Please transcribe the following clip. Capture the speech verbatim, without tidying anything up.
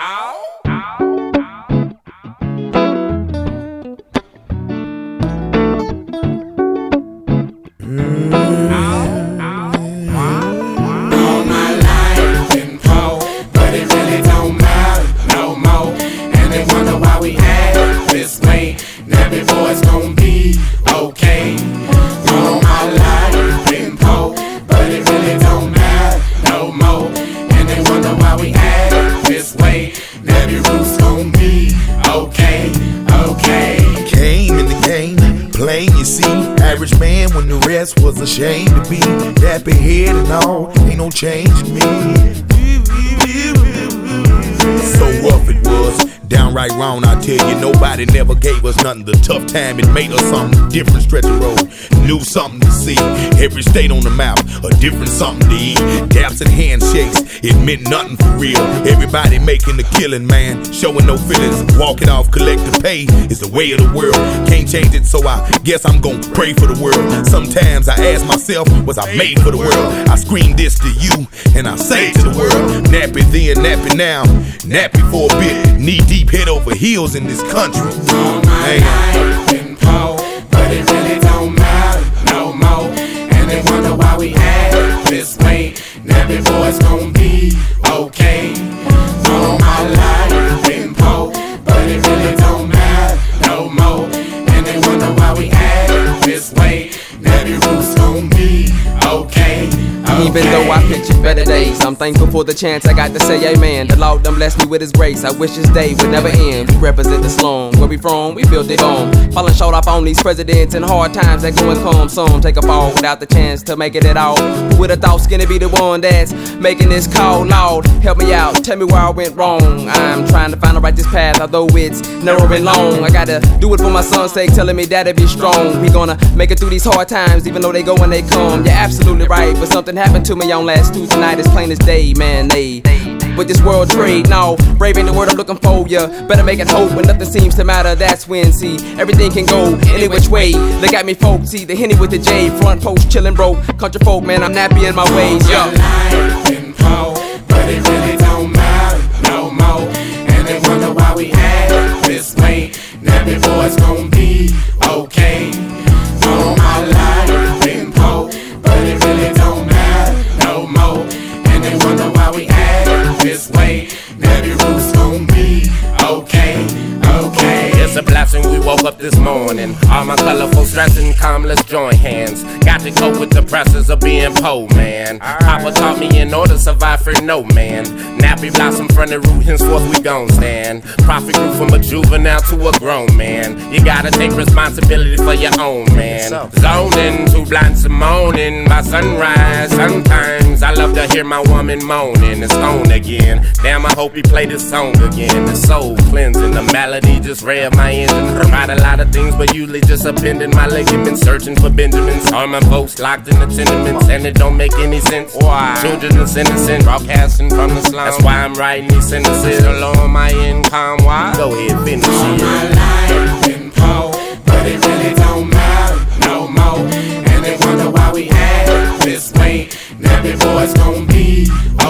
Was ashamed to be nappy head and all, ain't no change in me. So rough it was, downright wrong, I tell you. Nobody never gave us nothing. The tough time, it made us something different. Stretch the road, knew something to see. Every state on the map, a different something to eat. Daps and handshakes, it meant nothing for real. Everybody making the killing, man, showing no feelings. Walking off, collect the pay is the way of the world. Can't change it, so I guess I'm gonna pray for the world. Sometimes I ask myself, was I made for the world? I scream this to you, and I say to the world, nappy then, nappy now, nappy for a bit. Knee deep, head over heels in this country. All my life been poor, but it really don't matter no more. And they wonder why we act this way. Nappy boys gon' be okay. All my life been poor, but it really don't matter no more. And they wonder why we act this way. Nappy roots gon' be okay. Even though I picture better days, I'm thankful for the chance I got to say amen. The Lord done blessed me with his grace. I wish this day would never end. We represent the slum. Where we from, we built it home. Falling short off on these presidents and hard times that go and come. Some take a fall without the chance to make it at all. Who would've thought Skinny be the one that's making this call? Lord, help me out, tell me where I went wrong. I'm trying to find the righteous path, although it's narrow and long. I gotta do it for my son's sake, telling me dad'll be strong. We gonna make it through these hard times, even though they go and they come. You're absolutely right, but something happened to me on last Tuesday night. It's plain as day, man, they with this world trade, no, brave ain't the word I'm looking for, ya. Better make it hope when nothing seems to matter. That's when, see, everything can go any which way. They got me folks, see, the Henny with the J. Front post, chillin' broke, country folk, man, I'm nappy in my ways, yo. Life been poor, but it really don't matter no more. And they wonder why we act this way. Nappy boys gon' be okay. All my life been poor, but it really don't matter no more. And they wonder why we act this way. Nappy roots gon' be okay, okay. It's a blessing we woke up this morning. All my colorful stressing, calm, let's join hands. Got to cope with the pressures of being poor, man. Papa taught me in order to survive for no man. Nappy blossom from the root, henceforth we gon' stand. Prophet grew from a juvenile to a grown man. You gotta take responsibility for your own, man. Zoning, too blind to moaning by sunrise. Sometimes I love to hear my woman moaning. It's on again. Damn, I hope he play this song again. The soul cleansing, the melody just rev my engine. Tried a lot of things, but usually just appending my ligaments. Searching for Benjamins. All my folks locked in the tenements, and it don't make any sense. Why? Children is innocent, broadcasting from the slum. That's why I'm writing these sentences along my income. Why? Go ahead, finish it. All my life been poor, but it really don't matter no more. And they wonder why we act this way. Nappy boys gon' be